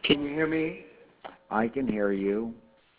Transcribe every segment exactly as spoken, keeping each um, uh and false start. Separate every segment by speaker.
Speaker 1: Can you hear me?
Speaker 2: I can hear you,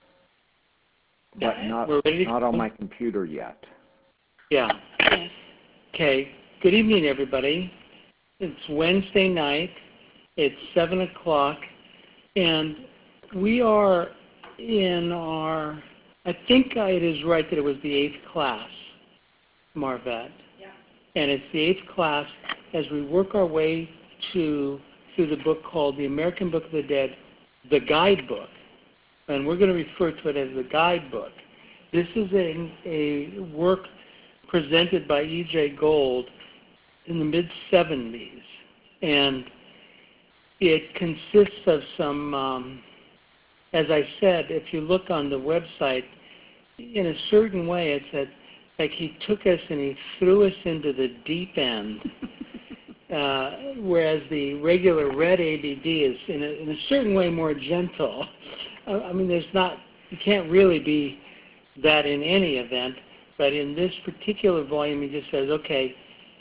Speaker 2: but not,
Speaker 1: We're ready to
Speaker 2: not on
Speaker 1: go?
Speaker 2: my computer yet.
Speaker 1: Yeah.
Speaker 3: Yes.
Speaker 1: Okay. Good evening, everybody. It's Wednesday night. It's seven o'clock, and we are in our, I think it is right that it was the eighth class, Marvette.
Speaker 3: Yeah.
Speaker 1: And it's the eighth class as we work our way to through the book called The American Book of the Dead, the Guidebook. And we're going to refer to it as the Guidebook. This is a, a work presented by E J Gold in the mid seventies. And it consists of some, um, as I said, if you look on the website, in a certain way, it's that, like he took us and he threw us into the deep end. Uh, whereas the regular red A B D is, in a, in a certain way, more gentle. Uh, I mean, there's not, you can't really be that in any event, but in this particular volume, he just says, okay,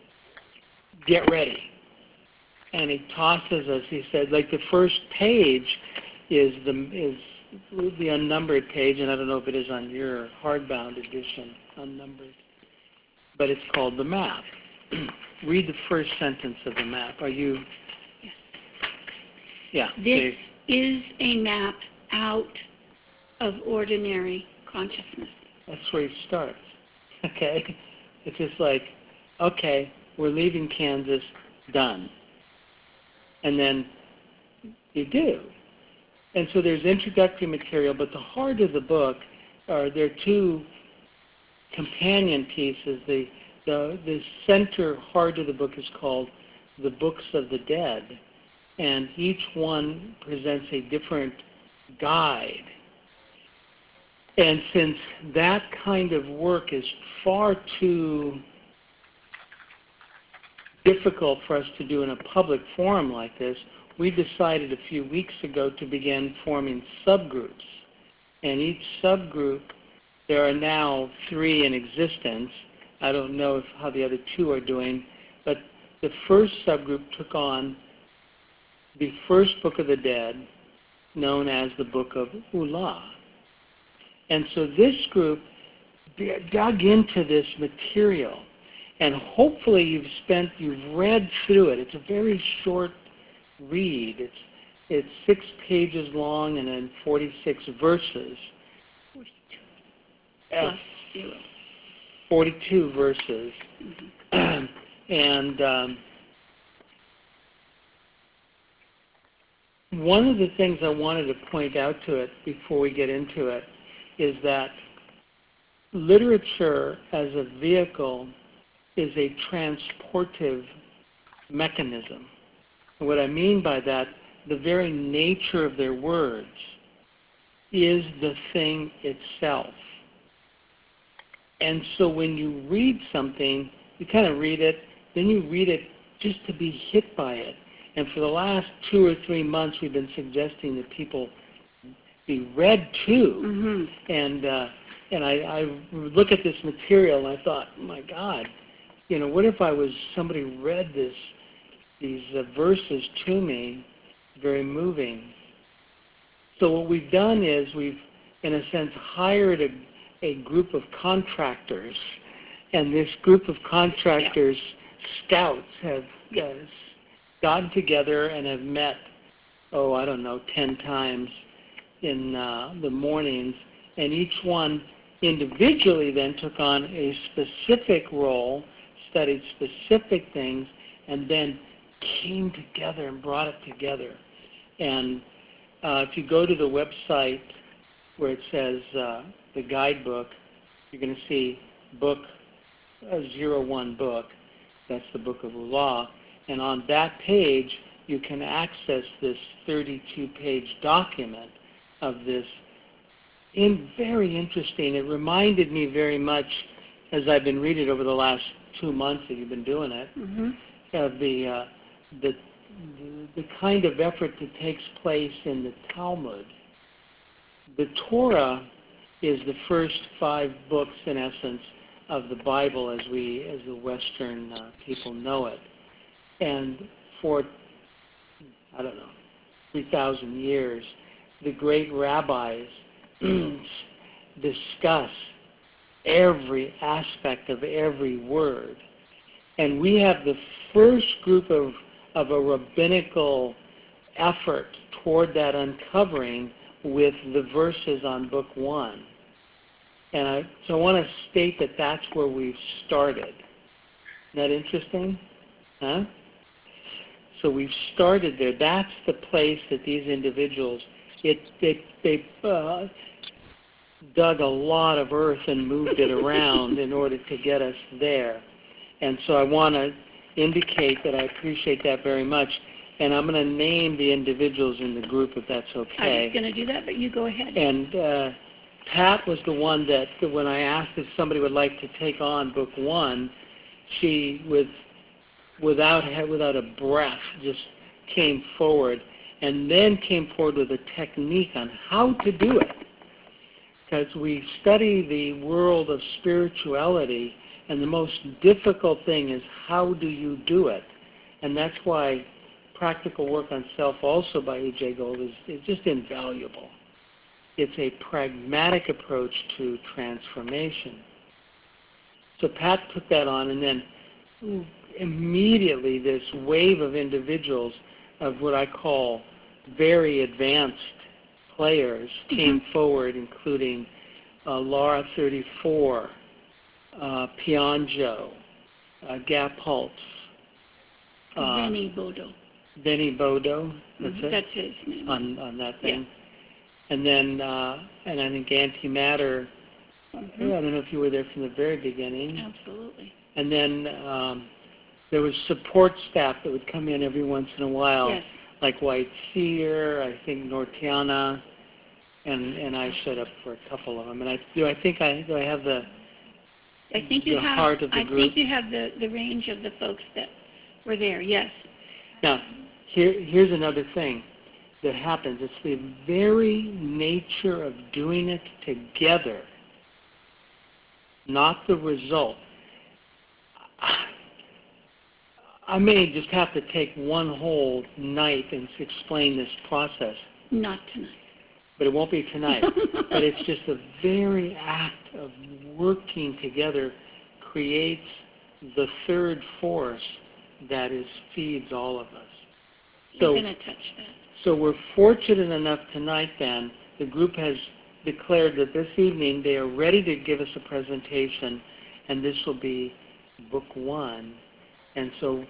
Speaker 1: get ready. And he tosses us, he said, like the first page is the, is the unnumbered page, and I don't know if it is on your hardbound edition, unnumbered, but it's called the map. Read the first sentence of the map. Are you?
Speaker 3: Yes.
Speaker 1: Yeah.
Speaker 3: This
Speaker 1: okay.
Speaker 3: is a map out of ordinary consciousness.
Speaker 1: That's where he starts. Okay? It's just like, okay, we're leaving Kansas, done. And then you do. And so there's introductory material, but the heart of the book are there are two companion pieces. The The, the center heart of the book is called The Books of the Dead, and each one presents a different guide. And since that kind of work is far too difficult for us to do in a public forum like this, we decided a few weeks ago to begin forming subgroups. And each subgroup, there are now three in existence. I don't know if, how the other two are doing, but the first subgroup took on the first Book of the Dead, known as the Book of Ula. And so this group dug into this material, and hopefully you've spent, you've read through it. It's a very short read. It's it's six pages long and then forty-six verses.
Speaker 3: forty-two. Plus zero.
Speaker 1: forty-two verses.
Speaker 3: Mm-hmm.
Speaker 1: And um, one of the things I wanted to point out to it before we get into it is that literature as a vehicle is a transportive mechanism. And what I mean by that, the very nature of their words is the thing itself. And so when you read something, you kind of read it, then you read it just to be hit by it. And for the last two or three months, we've been suggesting that people be read to.
Speaker 3: Mm-hmm.
Speaker 1: And uh, and I, I look at this material and I thought, oh my God, you know, what if I was somebody read this, these uh, verses to me? Very moving. So what we've done is we've, in a sense, hired a a group of contractors, and this group of contractors, yeah. scouts, have uh, gotten together and have met, oh, I don't know, ten times in uh, the mornings, and each one individually then took on a specific role, studied specific things, and then came together and brought it together. And uh, if you go to the website where it says uh, the guidebook, you're going to see book uh, zero one book. That's the Book of Ula. And on that page, you can access this thirty-two page document of this. In very interesting. It reminded me very much, as I've been reading over the last two months that you've been doing it,
Speaker 3: mm-hmm.
Speaker 1: of the, uh, the the kind of effort that takes place in the Talmud. The Torah is the first five books, in essence, of the Bible as we, as the Western uh, people know it. And for, I don't know, three thousand years, the great rabbis discuss every aspect of every word. And we have the first group of, of a rabbinical effort toward that uncovering with the verses on book one. And I, so I want to state that that's where we've started. Isn't that interesting? Huh? So we've started there. That's the place that these individuals, it, they, they uh, dug a lot of earth and moved it around in order to get us there. And so I want to indicate that I appreciate that very much. And I'm going to name the individuals in the group if that's okay.
Speaker 3: I was going to do that, but you go ahead.
Speaker 1: And uh, Pat was the one that, when I asked if somebody would like to take on book one, she, with without without a breath, just came forward and then came forward with a technique on how to do it. Because we study the world of spirituality, and the most difficult thing is how do you do it? And that's why Practical Work on Self, also by E J Gold, is, is just invaluable. It's a pragmatic approach to transformation. So Pat took that on, and then ooh, immediately this wave of individuals of what I call very advanced players mm-hmm. came forward, including uh, Laura thirty-four, uh, Pianjo, uh, Gap Holtz, uh,
Speaker 3: Benny Bodo.
Speaker 1: Benny Bodo, that's
Speaker 3: mm-hmm.
Speaker 1: it?
Speaker 3: That's his name.
Speaker 1: On, on that thing.
Speaker 3: Yeah.
Speaker 1: And then, uh, and I think Antimatter, mm-hmm. I don't know if you were there from the very beginning.
Speaker 3: Absolutely.
Speaker 1: And then um, there was support staff that would come in every once in a while,
Speaker 3: yes.
Speaker 1: like White Seer, I think Nortiana, and and I showed up for a couple of them. And I do I think I do I have the
Speaker 3: I think you
Speaker 1: the
Speaker 3: have
Speaker 1: heart of the
Speaker 3: I
Speaker 1: group?
Speaker 3: think you have the, the range of the folks that were there. Yes.
Speaker 1: Now, here here's another thing that happens. It's the very nature of doing it together, not the result. I may just have to take one whole night and explain this process.
Speaker 3: Not tonight.
Speaker 1: But it won't be tonight. But it's just the very act of working together creates the third force that is feeds all of us.
Speaker 3: So,
Speaker 1: so,
Speaker 3: You're going to touch that.
Speaker 1: So we're fortunate enough tonight then, the group has declared that this evening they are ready to give us a presentation, and this will be book one. And so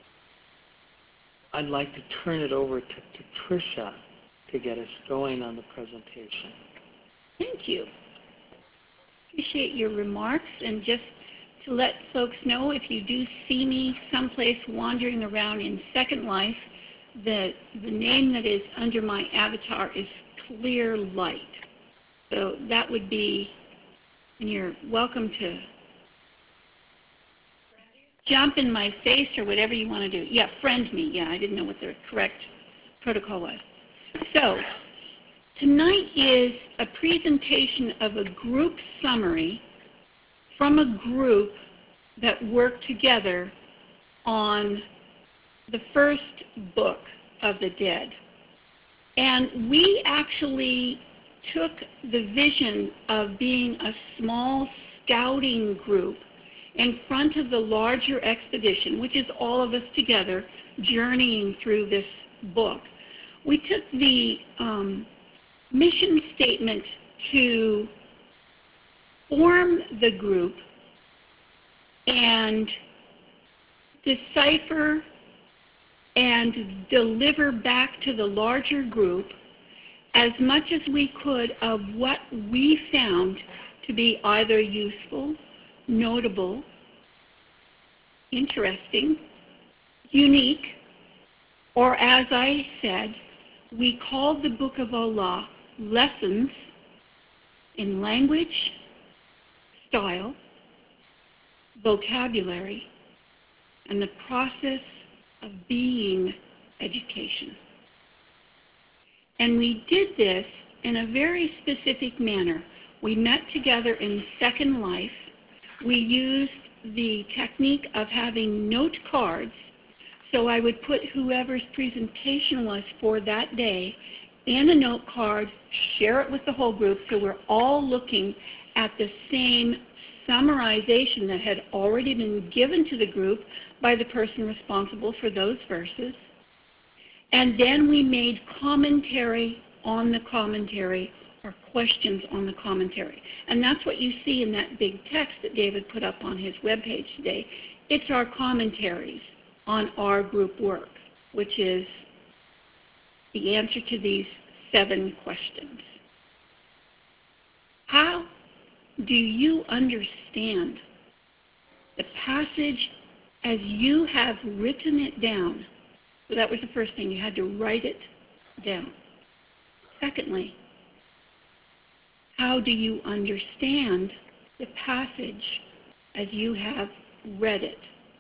Speaker 1: I'd like to turn it over to, to Tricia to get us going on the presentation.
Speaker 3: Thank you. Appreciate your remarks, and just to let folks know, if you do see me someplace wandering around in Second Life, the, the name that is under my avatar is Clear Light. So that would be, and you're welcome to jump in my face or whatever you want to do. Yeah, friend me. Yeah, I didn't know what the correct protocol was. So tonight is a presentation of a group summary from a group that worked together on the first book of the Dead. And we actually took the vision of being a small scouting group in front of the larger expedition, which is all of us together journeying through this book. We took the um, mission statement to form the group and decipher and deliver back to the larger group as much as we could of what we found to be either useful, notable, interesting, unique, or as I said, we called the Book of Allah Lessons in Language, Style, Vocabulary, and the Process of Being Education. And we did this in a very specific manner. We met together in Second Life. We used the technique of having note cards So I would put whoever's presentation was for that day in a note card, share it with the whole group so we're all looking at the same summarization that had already been given to the group by the person responsible for those verses. And then we made commentary on the commentary or questions on the commentary. And that's what you see in that big text that David put up on his webpage today. It's our commentaries on our group work, which is the answer to these seven questions. How do you understand the passage as you have written it down? So that was the first thing. You had to write it down. Secondly, how do you understand the passage as you have read it?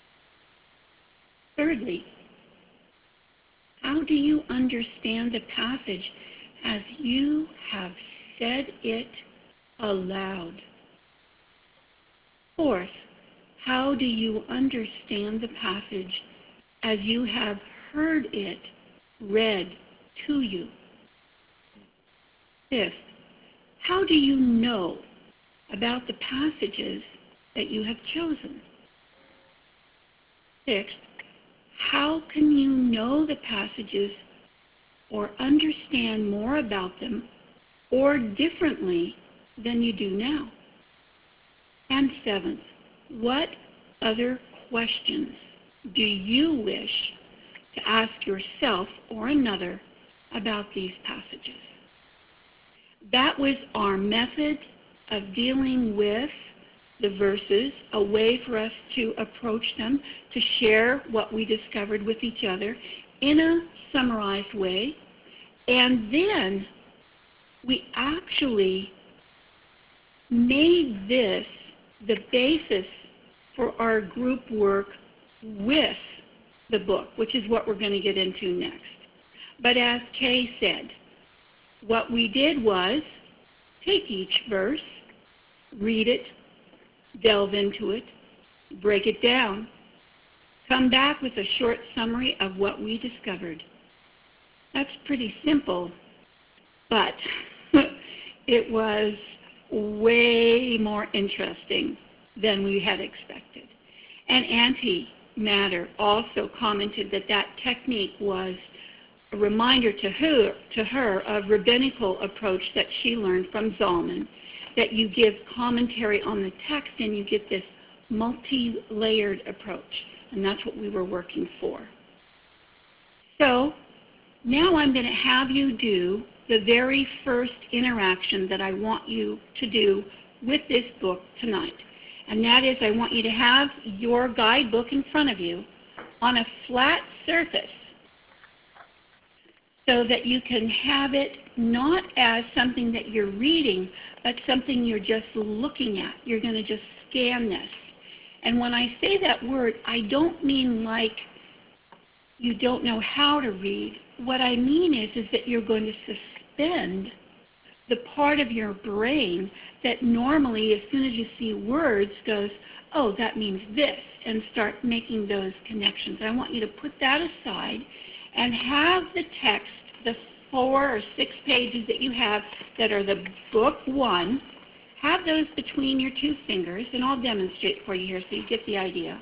Speaker 3: Thirdly, how do you understand the passage as you have said it aloud? Fourth, how do you understand the passage as you have heard it read to you? Fifth, how do you know about the passages that you have chosen? Sixth, how can you know the passages or understand more about them or differently than you do now? And seventh, what other questions do you wish to ask yourself or another about these passages? That was our method of dealing with the verses, a way for us to approach them, to share what we discovered with each other in a summarized way. And then we actually made this the basis for our group work with the book, which is what we're going to get into next. But as Kay said, what we did was take each verse, read it, delve into it, break it down, come back with a short summary of what we discovered. That's pretty simple, but it was way more interesting than we had expected. And Auntie Matter also commented that that technique was a reminder to her, to her of rabbinical approach that she learned from Zalman, that you give commentary on the text and you get this multi-layered approach. And that's what we were working for. So now I'm going to have you do the very first interaction that I want you to do with this book tonight. And that is, I want you to have your guidebook in front of you on a flat surface so that you can have it not as something that you're reading, but something you're just looking at. You're going to just scan this. And when I say that word, I don't mean like you don't know how to read. What I mean is, is that you're going to suspend the part of your brain that normally, as soon as you see words, goes, oh, that means this, and start making those connections. I want you to put that aside and have the text, the four or six pages that you have that are the book one, have those between your two fingers, and I'll demonstrate for you here so you get the idea.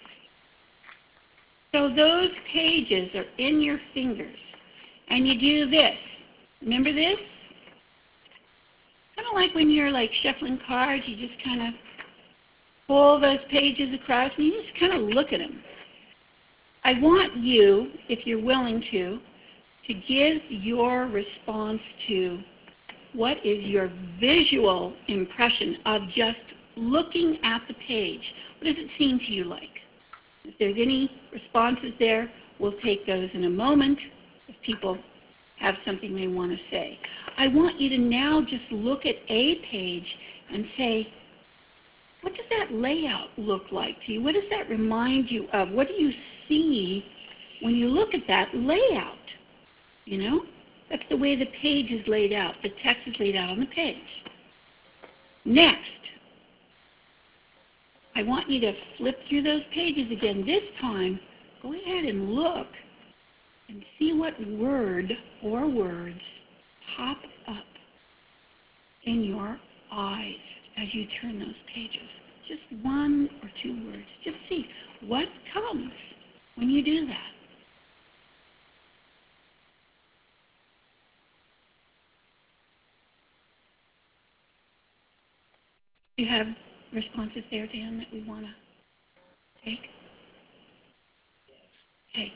Speaker 3: So those pages are in your fingers, and you do this. Remember this? Kind of like when you're like shuffling cards, you just kind of pull those pages across, and you just kind of look at them. I want you, if you're willing to, to give your response to what is your visual impression of just looking at the page. What does it seem to you like? If there's any responses there, we'll take those in a moment if people have something they want to say. I want you to now just look at a page and say, what does that layout look like to you? What does that remind you of? What do you see when you look at that layout? You know, that's the way the page is laid out. The text is laid out on the page. Next, I want you to flip through those pages again. This time, go ahead and look and see what word or words pop up in your eyes as you turn those pages. Just one or two words. Just see what comes when you do that. Do you have responses there, Dan, that we want to take? Okay.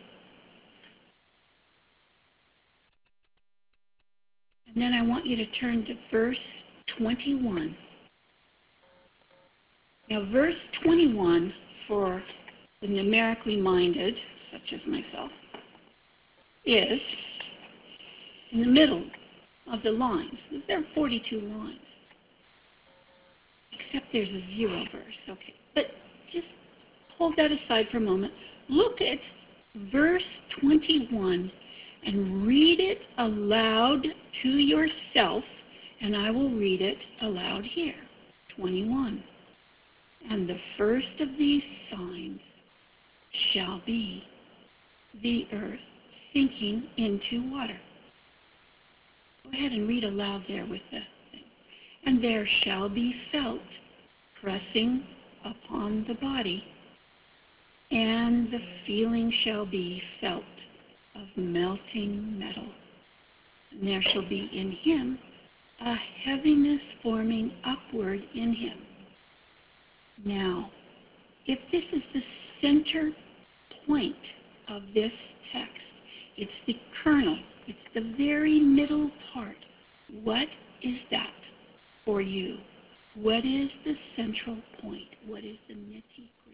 Speaker 3: And then I want you to turn to verse twenty-one. Now, verse twenty-one, for the numerically minded, such as myself, is in the middle of the lines. There are forty-two lines, except there's a zero verse. Okay, but just hold that aside for a moment. Look at verse twenty-one and read it aloud to yourself, and I will read it aloud here. twenty-one. And the first of these signs shall be the earth sinking into water. Go ahead and read aloud there with the thing. And there shall be felt pressing upon the body, and the feeling shall be felt of melting metal. And there shall be in him a heaviness forming upward in him. Now, if this is the center point of this text, it's the kernel, it's the very middle part. What is that for you? What is the central point? What is the nitty-gritty?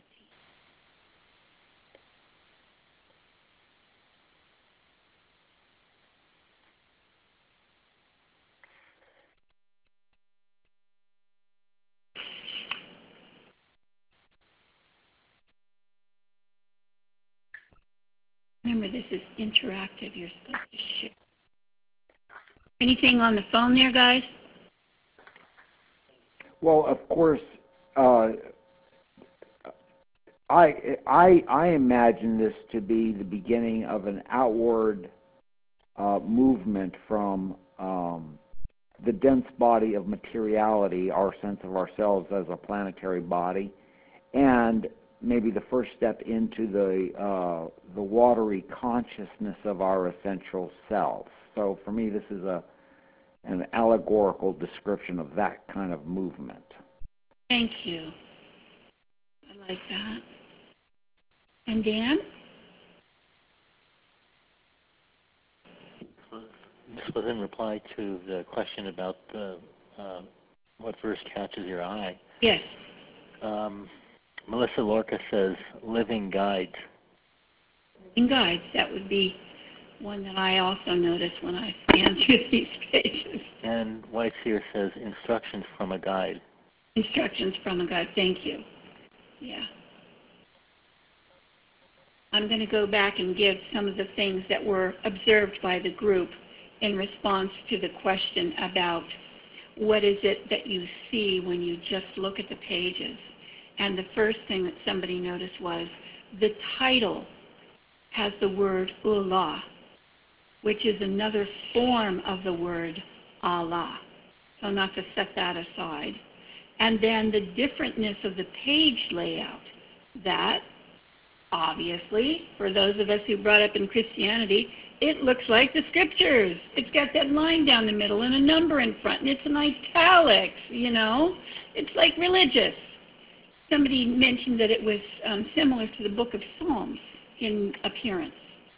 Speaker 3: Remember, this is interactive. You're supposed to share. Anything on the phone there, guys?
Speaker 2: Well, of course, uh, I, I, I imagine this to be the beginning of an outward uh, movement from um, the dense body of materiality, our sense of ourselves as a planetary body, and maybe the first step into the uh, the watery consciousness of our essential self. So for me, this is a an allegorical description of that kind of movement.
Speaker 3: Thank you. I like that. And Dan?
Speaker 4: This was in reply to the question about the, uh, what verse catches your eye.
Speaker 3: Yes.
Speaker 4: Um, Melissa Lorca says, living guides.
Speaker 3: In guides, that would be one that I also notice when I scan through these pages.
Speaker 4: And White Seer says, instructions from a guide.
Speaker 3: Instructions from a guide. Thank you. Yeah. I'm going to go back and give some of the things that were observed by the group in response to the question about what is it that you see when you just look at the pages. And the first thing that somebody noticed was the title has the word Ullah, which is another form of the word Allah. So not to set that aside. And then the differentness of the page layout. That, obviously, for those of us who brought up in Christianity, it looks like the scriptures. It's got that line down the middle and a number in front, and it's in italics, you know? It's like religious. Somebody mentioned that it was um, similar to the book of Psalms in appearance.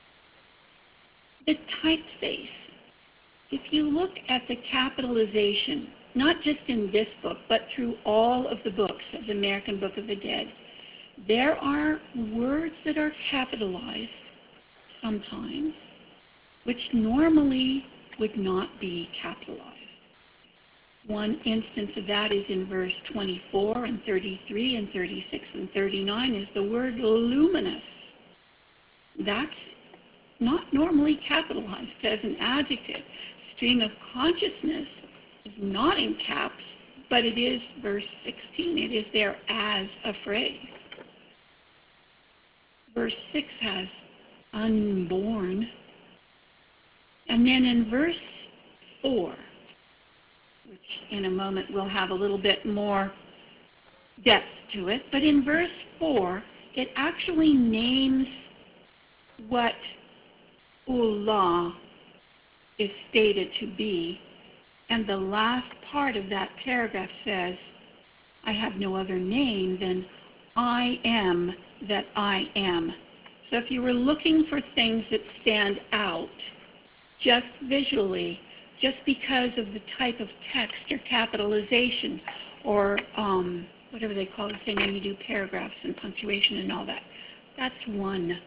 Speaker 3: The typeface. If you look at the capitalization, not just in this book, but through all of the books of the American Book of the Dead, there are words that are capitalized sometimes, which normally would not be capitalized. One instance of that is in verse twenty-four and thirty-three and thirty-six and thirty-nine is the word luminous. That's not normally capitalized as an adjective. Stream of consciousness is not in caps, but it is verse sixteen. It is there as a phrase. verse six has unborn. And then in verse four, which in a moment will have a little bit more depth to it, but in verse four, it actually names what Allah is stated to be, and the last part of that paragraph says, I have no other name than I am that I am. So if you were looking for things that stand out, just visually, just because of the type of text or capitalization or um, whatever they call the thing when you do paragraphs and punctuation and all that, that's one.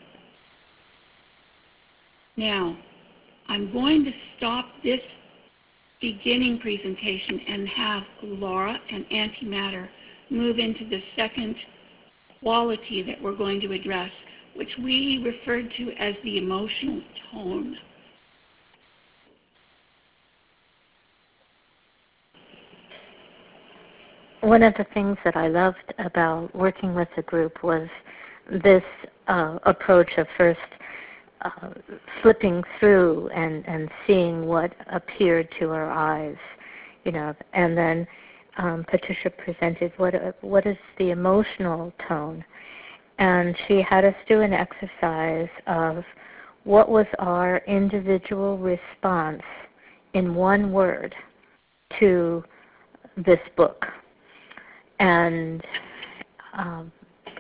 Speaker 3: Now, I'm going to stop this beginning presentation and have Laura and Antimatter move into the second quality that we're going to address, which we referred to as the emotional tone.
Speaker 5: One of the things that I loved about working with the group was this uh, approach of first uh, flipping through and, and seeing what appeared to our eyes, you know, and then um, Patricia presented what what is the emotional tone, and she had us do an exercise of what was our individual response in one word to this book. And um,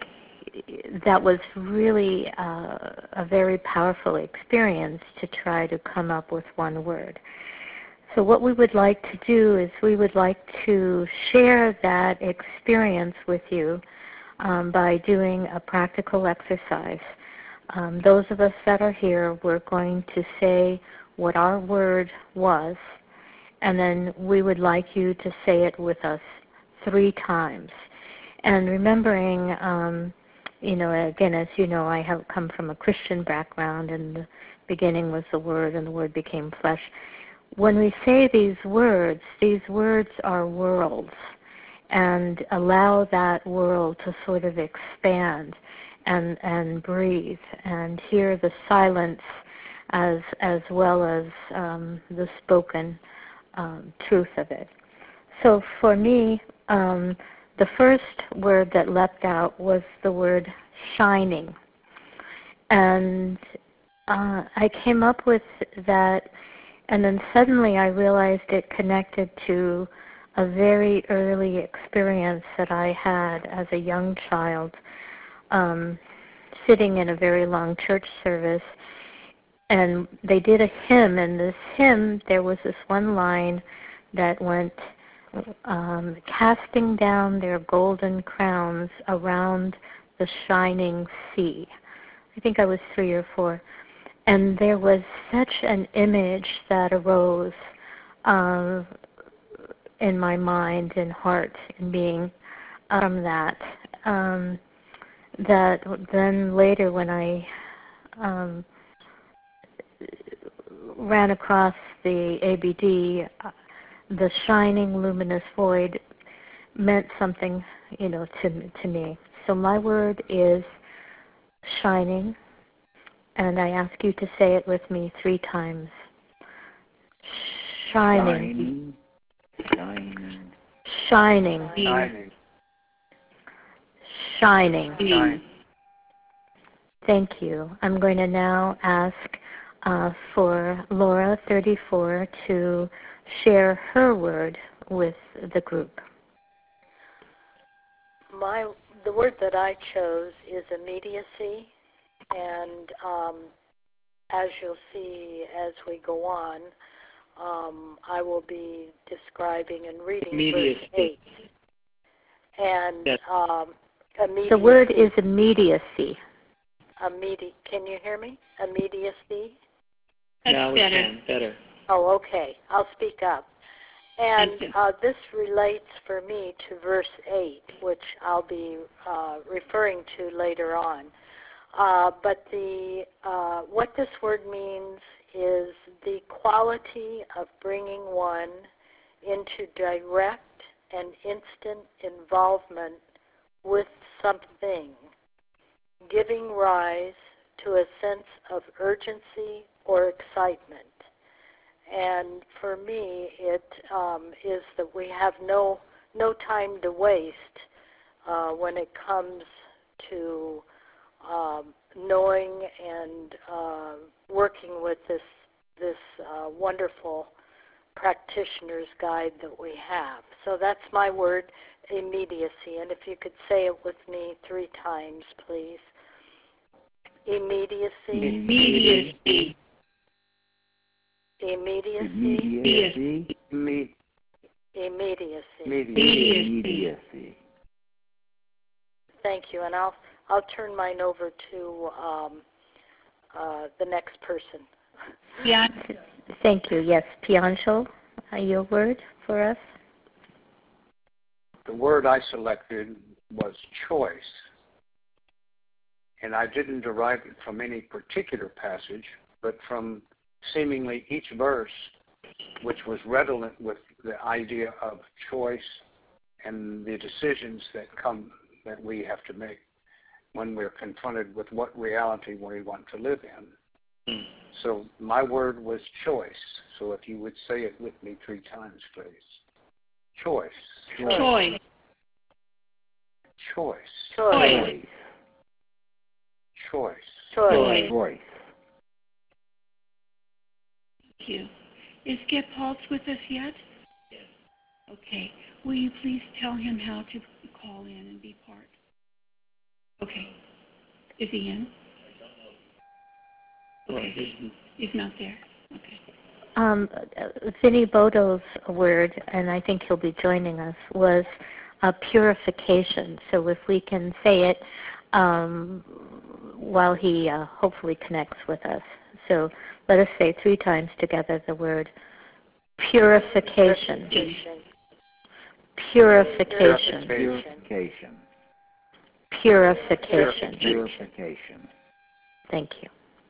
Speaker 5: that was really uh, a very powerful experience to try to come up with one word. So what we would like to do is we would like to share that experience with you um, by doing a practical exercise. Um, those of us that are here, we're going to say what our word was, and then we would like you to say it with us three times. And remembering, um, you know, again, as you know, I have come from a Christian background, and the beginning was the Word, and the Word became flesh. When we say these words, these words are worlds, and allow that world to sort of expand and, and breathe, and hear the silence as, as well as um, the spoken um, truth of it. So for me, um, the first word that leapt out was the word shining. And uh, I came up with that, and then suddenly I realized it connected to a very early experience that I had as a young child, um, sitting in a very long church service. And they did a hymn, and this hymn, there was this one line that went, Um, casting down their golden crowns around the shining sea. I think I was three or four. And there was such an image that arose uh, in my mind and heart and being from that, um, that then later when I um, ran across the A B D, the shining luminous void meant something, you know, to to me. So my word is shining, and I ask you to say it with me three times. Shining.
Speaker 2: Shining.
Speaker 5: Shining.
Speaker 2: Shining.
Speaker 5: Shining.
Speaker 2: Shining.
Speaker 5: Thank you. I'm going to now ask uh, for Laura, thirty-four, to share her word with the group.
Speaker 6: My the word that I chose is immediacy, and um, as you'll see as we go on, um, I will be describing and reading verse eight. And
Speaker 1: Yes.
Speaker 6: um, immediacy.
Speaker 5: The word is immediacy.
Speaker 6: Immedi- Can you hear me? Immediacy.
Speaker 3: That's
Speaker 1: now we
Speaker 3: better.
Speaker 1: can. Better.
Speaker 6: Oh, okay. I'll speak up. And uh, this relates for me to verse eight, which I'll be uh, referring to later on. Uh, but the uh, what this word means is the quality of bringing one into direct and instant involvement with something. giving rise to a sense of urgency or excitement. And for me, it um, is that we have no no time to waste uh, when it comes to um, knowing and uh, working with this this uh, wonderful practitioner's guide that we have. So that's my word, immediacy. And if you could say it with me three times, please. Immediacy.
Speaker 3: Immediacy.
Speaker 6: Immediacy.
Speaker 2: Immediacy.
Speaker 7: Me,
Speaker 6: Immediacy.
Speaker 7: immediate.
Speaker 2: Immediacy.
Speaker 6: Thank you. And I'll I'll turn mine over to um, uh, the next person.
Speaker 3: Yeah.
Speaker 5: Thank you. Yes, Piancho, uh, your word for us?
Speaker 7: The word I selected was choice. And I didn't derive it from any particular passage, but from seemingly each verse, which was redolent with the idea of choice and the decisions that come that we have to make when we're confronted with what reality we want to live in. Mm. So my word was choice. So if you would say it with me three times, please. Choice.
Speaker 3: Choice.
Speaker 7: Choice.
Speaker 6: Choice.
Speaker 7: Choice.
Speaker 6: Choice.
Speaker 2: Choice.
Speaker 3: Thank you. Is Skip Holtz with us yet? Yes. Okay. Will you please tell him how to call in and be part? Okay. Is he in? Okay. He's not there. Okay.
Speaker 5: Um, Vinny Bodo's word, and I think he'll be joining us, was uh, purification. So if we can say it um, while he uh, hopefully connects with us. So let us say three times together the word purification. Purification.
Speaker 2: Purification.
Speaker 5: Purification.
Speaker 2: Purification.
Speaker 5: Thank you.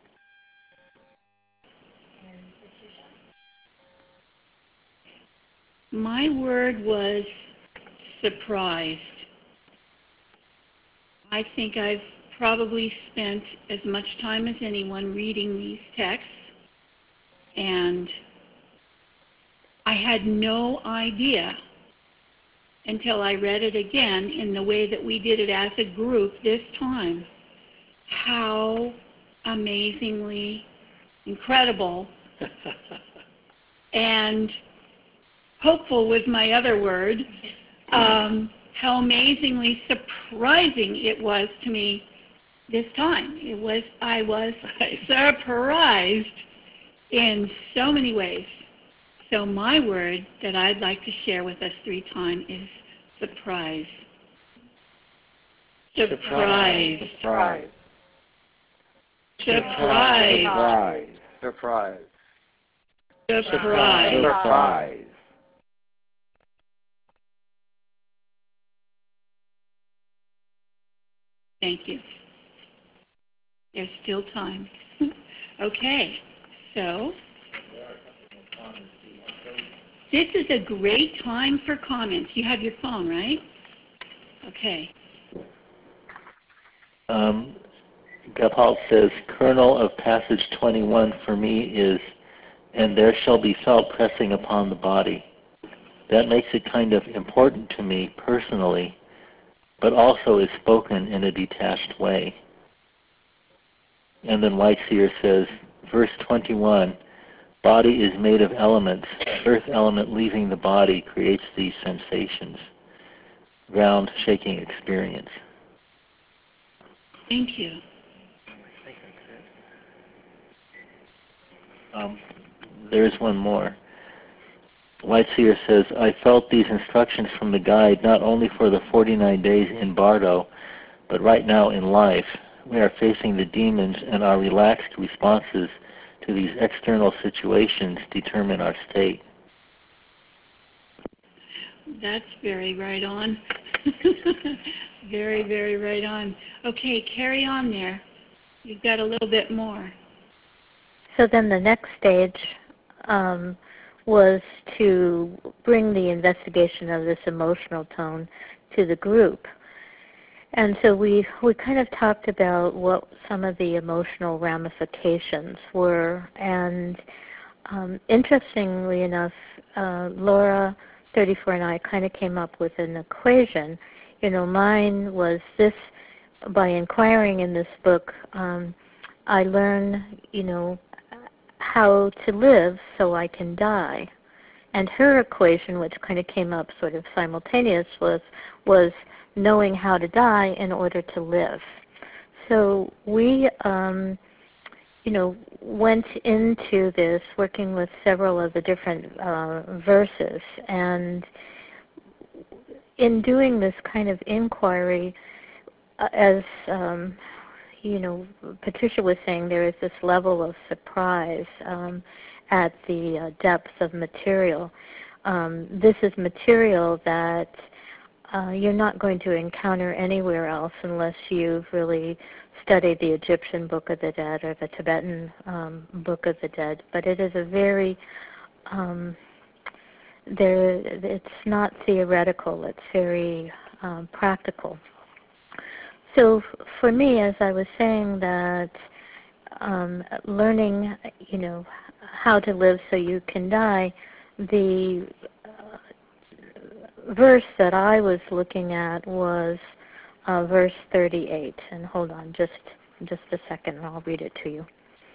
Speaker 3: My word was surprised. I think I've probably spent as much time as anyone reading these texts, and I had no idea until I read it again in the way that we did it as a group this time, how amazingly incredible and hopeful was my other word, um, how amazingly surprising it was to me this time. It was, I was surprised in so many ways. So my word that I'd like to share with us three times is surprise. Surprise.
Speaker 7: Surprise.
Speaker 3: Surprise.
Speaker 7: Surprise.
Speaker 3: Surprise.
Speaker 7: Surprise.
Speaker 2: Surprise.
Speaker 3: Thank you. There's still time. Okay, so this is a great time for comments. You have your phone, right? Okay.
Speaker 4: Um, Gopal says, kernel of passage twenty-one for me is, and there shall be felt pressing upon the body. That makes it kind of important to me personally, but also is spoken in a detached way. And then White Seer says, verse twenty-one, body is made of elements. Earth element leaving the body creates these sensations. Ground shaking experience.
Speaker 3: Thank you.
Speaker 4: Um, there's one more. White Seer says, I felt these instructions from the guide not only for the forty-nine days in Bardo, but right now in life. We are facing the demons, and our relaxed responses to these external situations determine our state.
Speaker 3: That's very right on. Very, very right on. Okay, carry on there. You've got a little bit more.
Speaker 5: So then the next stage um, was to bring the investigation of this emotional tone to the group. And so we, we kind of talked about what some of the emotional ramifications were. And um, interestingly enough, uh, Laura thirty-four and I kind of came up with an equation. You know, mine was this, by inquiring in this book, um, I learn, you know, how to live so I can die. And her equation, which kind of came up sort of simultaneous, was was knowing how to die in order to live. So we, um, you know, went into this working with several of the different uh, verses, and in doing this kind of inquiry, uh, as um, you know, Patricia was saying, there is this level of surprise um, at the uh, depth of material. Um, this is material that uh, you're not going to encounter anywhere else unless you've really studied the Egyptian Book of the Dead or the Tibetan um, Book of the Dead. But it is a very, um, there, it's not theoretical, it's very um, practical. So for me, as I was saying, that um, learning, you know, how to live so you can die, the uh, verse that I was looking at was uh, verse thirty-eight. And hold on just, just a second, and I'll read it to you.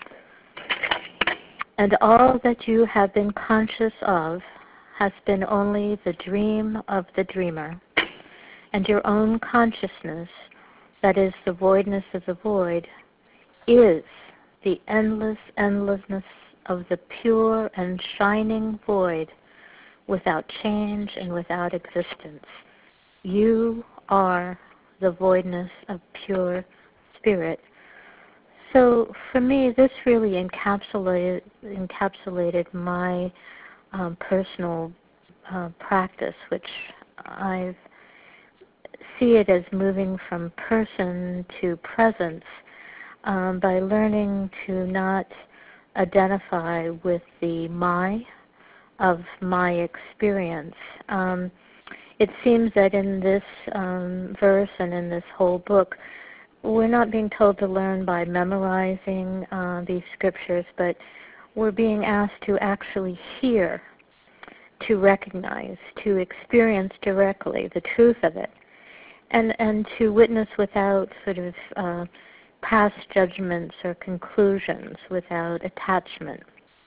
Speaker 5: And all that you have been conscious of has been only the dream of the dreamer, and your own consciousness, that is the voidness of the void, is the endless endlessness of the pure and shining void, without change and without existence. You are the voidness of pure spirit. So for me, this really encapsulated, encapsulated my um, personal uh, practice, which I've see it as moving from person to presence um, by learning to not identify with the my of my experience. Um, it seems that in this um, verse and in this whole book, we're not being told to learn by memorizing uh, these scriptures, but we're being asked to actually hear, to recognize, to experience directly the truth of it. And, and to witness without sort of uh, past judgments or conclusions, without attachment.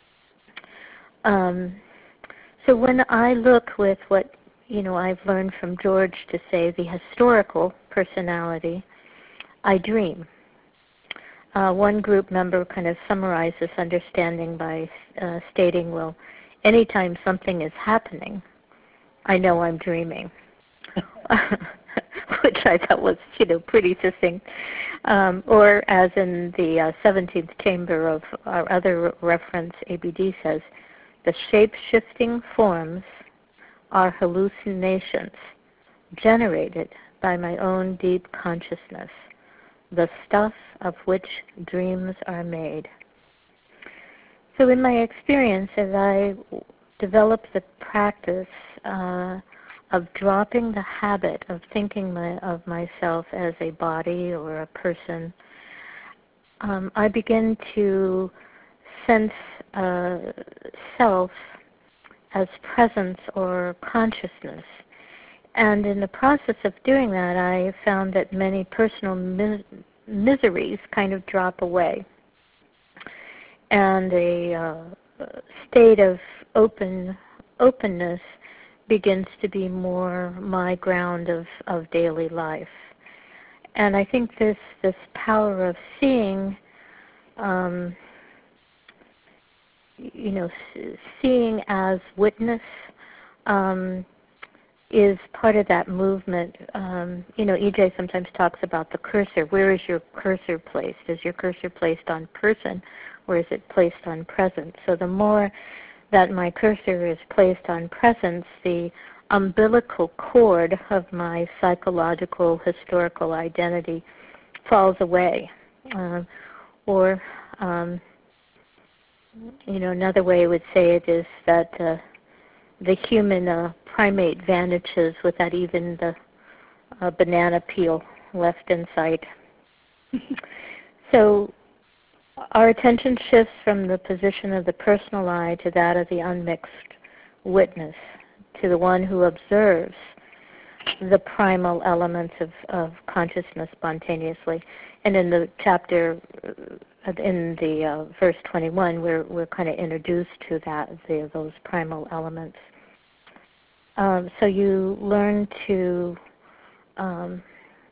Speaker 5: Um, so when I look with what, you know, I've learned from George to say the historical personality, I dream. Uh, one group member kind of summarized this understanding by uh, stating, well, anytime something is happening, I know I'm dreaming. Which I thought was, you know, pretty succinct. Um, or as in the uh, seventeenth chamber of our other reference, A B D says, the shape-shifting forms are hallucinations generated by my own deep consciousness, the stuff of which dreams are made. So in my experience, as I developed the practice uh, of dropping the habit of thinking my, of myself as a body or a person, um, I begin to sense uh, self as presence or consciousness. And in the process of doing that, I found that many personal mis- miseries kind of drop away. And a uh, state of open openness begins to be more my ground of, of daily life. And I think this, this power of seeing, um, you know, seeing as witness um, is part of that movement. Um, you know, E J sometimes talks about the cursor. Where is your cursor placed? Is your cursor placed on person, or is it placed on presence? So the more that my cursor is placed on presence, the umbilical cord of my psychological, historical identity falls away. Uh, or, um, you know, another way I would say it is that uh, the human uh, primate vanishes without even the uh, banana peel left in sight. So our attention shifts from the position of the personal I to that of the unmixed witness, to the one who observes the primal elements of, of consciousness spontaneously. And in the chapter, uh, in the uh, verse twenty-one, we're we're kind of introduced to that, the, those primal elements. Um, so you learn to um,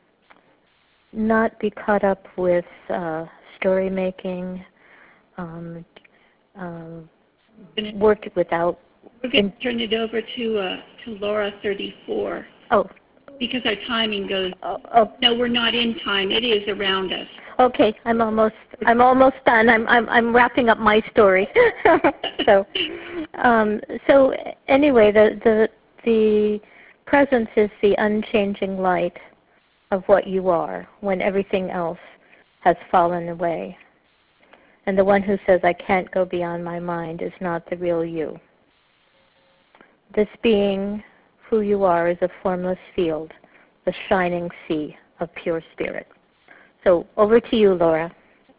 Speaker 5: not be caught up with uh, story making, um, um, work without.
Speaker 3: We're going to turn it over to uh, to Laura thirty-four.
Speaker 5: Oh.
Speaker 3: Because our timing goes.
Speaker 5: Oh, oh.
Speaker 3: No, we're not in time. It is around us.
Speaker 5: Okay, I'm almost. I'm almost done. I'm. I'm. I'm wrapping up my story. so, um, so anyway, the the the presence is the unchanging light of what you are when everything else has fallen away. And the one who says, "I can't go beyond my mind," is not the real you. This being, who you are, is a formless field, the shining sea of pure spirit. So over to you, Laura.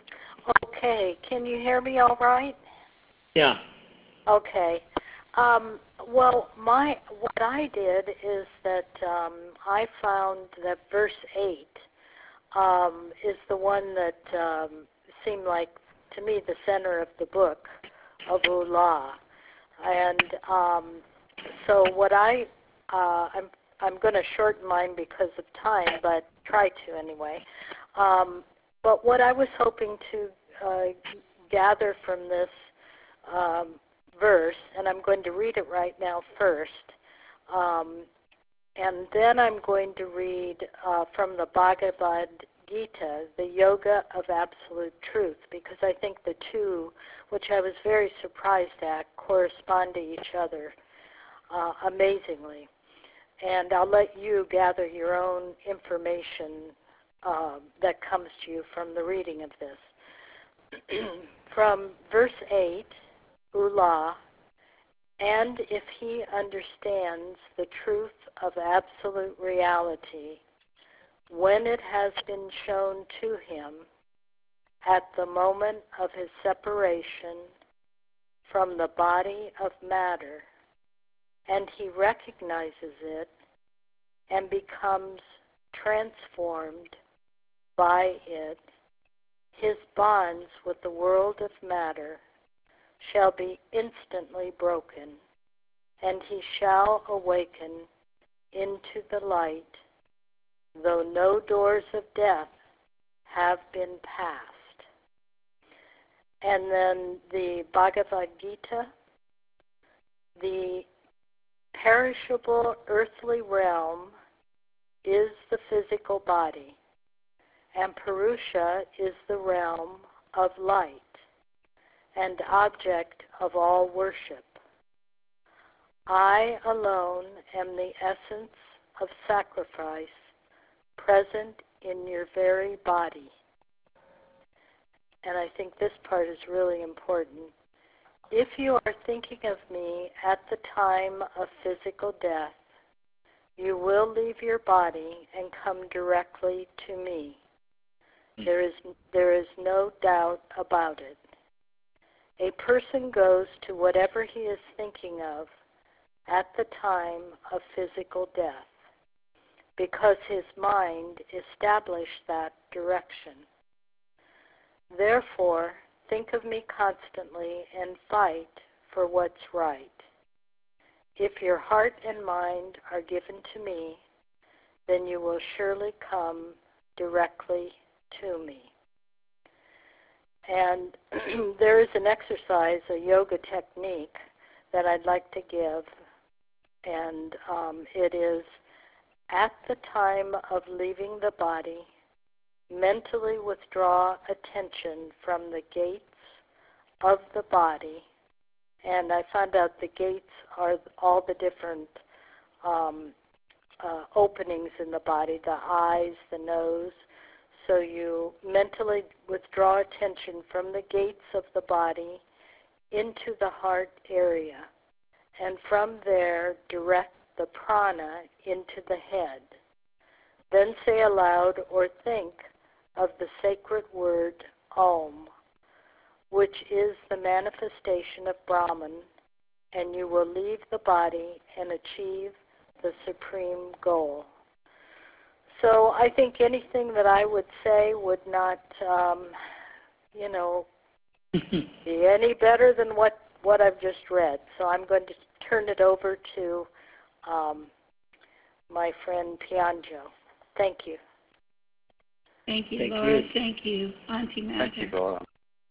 Speaker 6: Okay. Can you hear me all right?
Speaker 1: Yeah.
Speaker 6: Okay. Um, well, my what I did is that um, I found that verse eight um, is the one that um, seemed like, to me, the center of the book of Ula. And um, so what I Uh, I'm I'm going to shorten mine because of time, but try to anyway. Um, but what I was hoping to uh, gather from this um, verse, and I'm going to read it right now first, um, and then I'm going to read uh, from the Bhagavad Gita, the Yoga of Absolute Truth, because I think the two, which I was very surprised at, correspond to each other uh, amazingly. And I'll let you gather your own information uh, that comes to you from the reading of this. From verse eight, Ula, and if he understands the truth of absolute reality, when it has been shown to him at the moment of his separation from the body of matter, and he recognizes it and becomes transformed by it, his bonds with the world of matter shall be instantly broken, and he shall awaken into the light, though no doors of death have been passed. And then the Bhagavad Gita, the perishable earthly realm is the physical body, and Purusha is the realm of light and object of all worship. I alone am the essence of sacrifice present in your very body. And I think this part is really important. If you are thinking of me at the time of physical death, you will leave your body and come directly to me. There is, there is no doubt about it. A person goes to whatever he is thinking of at the time of physical death, because his mind established that direction. Therefore, think of me constantly and fight for what's right. If your heart and mind are given to me, then you will surely come directly to me. And there is an exercise, a yoga technique, that I'd like to give, and um, it is at the time of leaving the body, mentally withdraw attention from the gates of the body, and I found out the gates are all the different um, uh, openings in the body, the eyes, the nose. So you mentally withdraw attention from the gates of the body into the heart area, and from there direct the prana into the head. Then say aloud or think of the sacred word Om, which is the manifestation of Brahman, and you will leave the body and achieve the supreme goal. So I think anything that I would say would not, um, you know, be any better than what, what I've just read. So I'm going to turn it over to um, my friend Pianjo. Thank you.
Speaker 3: Thank you,
Speaker 1: Thank
Speaker 3: Laura.
Speaker 1: you.
Speaker 3: Thank you, Auntie Magda.
Speaker 7: Thank you, Laura.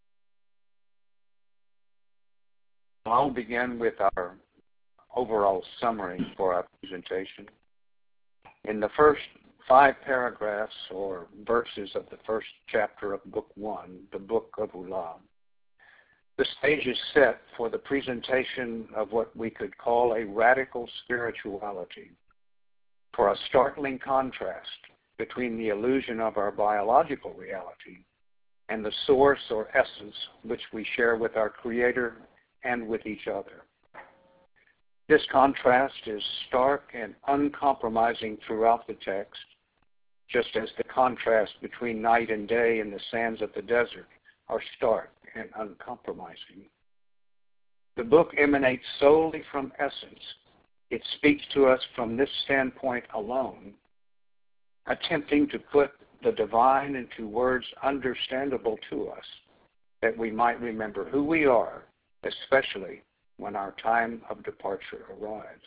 Speaker 7: I'll begin with our overall summary for our presentation. In the first five paragraphs or verses of the first chapter of Book One, the Book of Ula, the stage is set for the presentation of what we could call a radical spirituality, for a startling contrast between the illusion of our biological reality and the source or essence which we share with our Creator and with each other. This contrast is stark and uncompromising throughout the text, just as the contrast between night and day in the sands of the desert are stark and uncompromising. The book emanates solely from essence. It speaks to us from this standpoint alone, attempting to put the divine into words understandable to us, that we might remember who we are, especially when our time of departure arrives.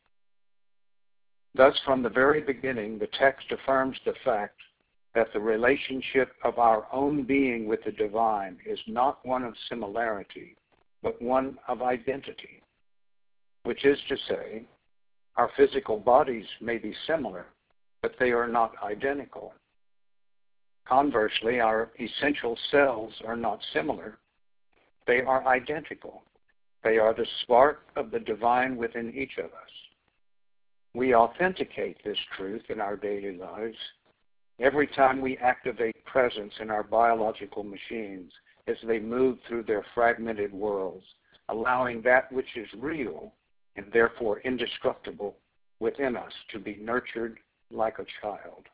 Speaker 7: Thus, from the very beginning, the text affirms the fact that the relationship of our own being with the divine is not one of similarity, but one of identity, which is to say, our physical bodies may be similar, but they are not identical. Conversely, our essential cells are not similar, they are identical. They are the spark of the divine within each of us. We authenticate this truth in our daily lives every time we activate presence in our biological machines as they move through their fragmented worlds, allowing that which is real and therefore indestructible within us to be nurtured like a child.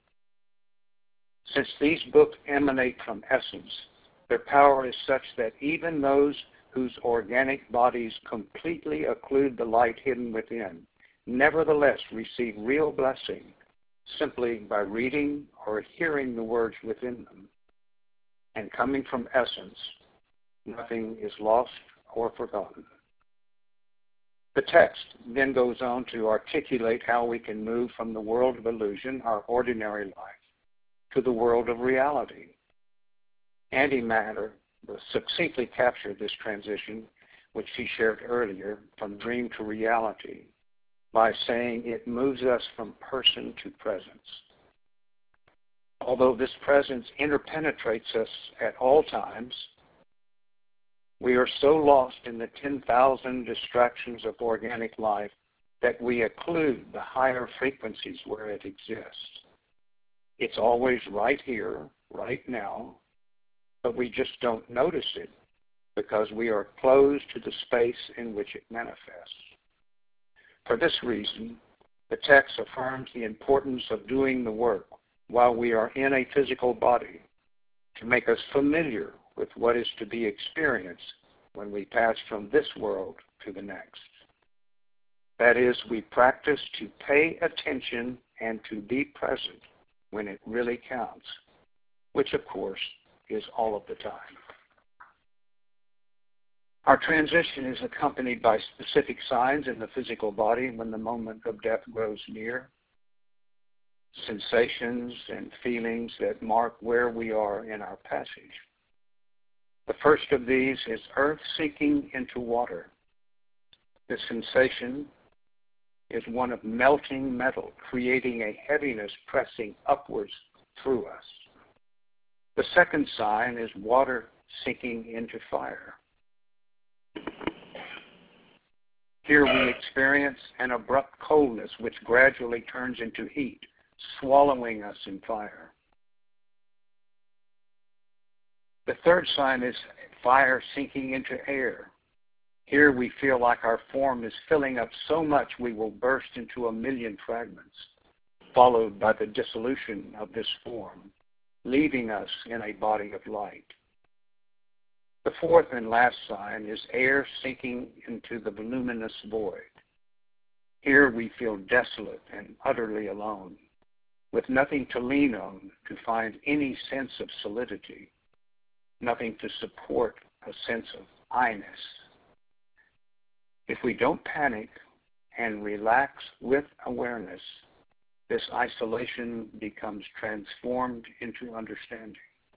Speaker 7: Since these books emanate from essence, their power is such that even those whose organic bodies completely occlude the light hidden within nevertheless receive real blessing simply by reading or hearing the words within them. And coming from essence, nothing is lost or forgotten. The text then goes on to articulate how we can move from the world of illusion, our ordinary life, to the world of reality. Antimatter succinctly captured this transition, which she shared earlier, from dream to reality, by saying it moves us from person to presence. Although this presence interpenetrates us at all times, we are so lost in the ten thousand distractions of organic life that we occlude the higher frequencies where it exists. It's always right here, right now, but we just don't notice it because we are closed to the space in which it manifests. For this reason, the text affirms the importance of doing the work while we are in a physical body to make us familiar with what is to be experienced when we pass from this world to the next. That is, we practice to pay attention and to be present when it really counts, which of course is all of the time. Our transition is accompanied by specific signs in the physical body when the moment of death grows near, sensations and feelings that mark where we are in our passage. The first of these is earth sinking into water. The sensation is one of melting metal, creating a heaviness pressing upwards through us. The second sign is water sinking into fire. Here we experience an abrupt coldness which gradually turns into heat, swallowing us in fire. The third sign is fire sinking into air. Here we feel like our form is filling up so much we will burst into a million fragments. followed by the dissolution of this form, leaving us in a body of light. The fourth and last sign is air sinking into the luminous void. Here we feel desolate and utterly alone, with nothing to lean on to find any sense of solidity, nothing to support a sense of I-ness. If we don't panic and relax with awareness, this isolation becomes transformed into understanding.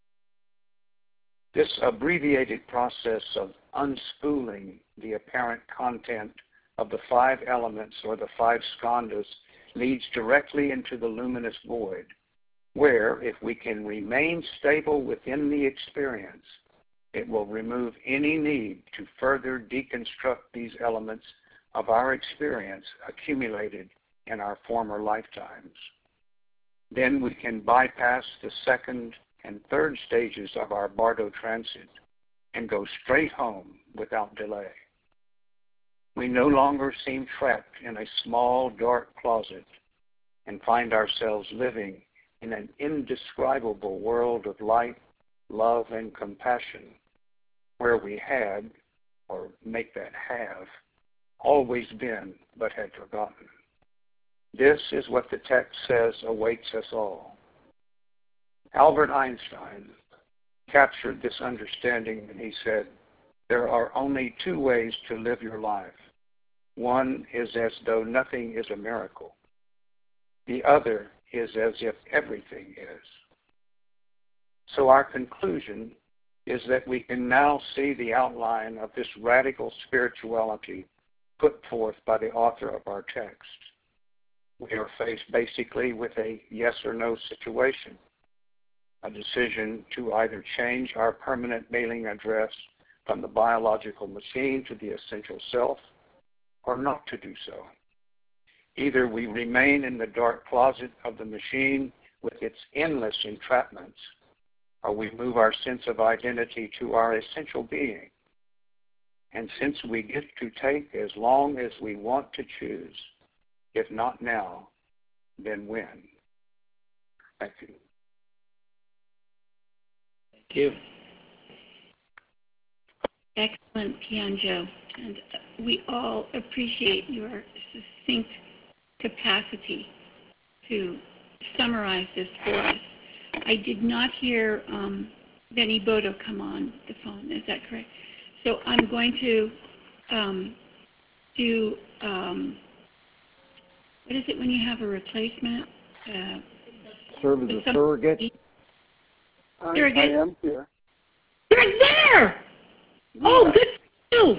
Speaker 7: This abbreviated process of unspooling the apparent content of the five elements or the five skandhas leads directly into the luminous void, where, if we can remain stable within the experience, it will remove any need to further deconstruct these elements of our experience accumulated in our former lifetimes. Then we can bypass the second and third stages of our Bardo transit and go straight home without delay. We no longer seem trapped in a small, dark closet and find ourselves living in an indescribable world of light, love, and compassion, where we had, or make that have, always been but had forgotten. This is what the text says awaits us all. Albert Einstein captured this understanding when he said, "There are only two ways to live your life. One is as though nothing is a miracle. The other is as if everything is." So our conclusion is that we can now see the outline of this radical spirituality put forth by the author of our text. We are faced basically with a yes or no situation, a decision to either change our permanent mailing address from the biological machine to the essential self, or not to do so. Either we remain in the dark closet of the machine with its endless entrapments, or we move our sense of identity to our essential being. And since we get to take as long as we want to choose, if not now, then when? Thank you.
Speaker 1: Thank you.
Speaker 3: Excellent, Pianjo. And we all appreciate your succinct capacity to summarize this for us. I did not hear um, Benny Bodo come on the phone. Is that correct? So I'm going to um, do, um, what is it when you have a replacement? Uh,
Speaker 2: Serve as a surrogate.
Speaker 8: I,
Speaker 3: Surrogate?
Speaker 8: I am here.
Speaker 3: You're there! Oh, good for you!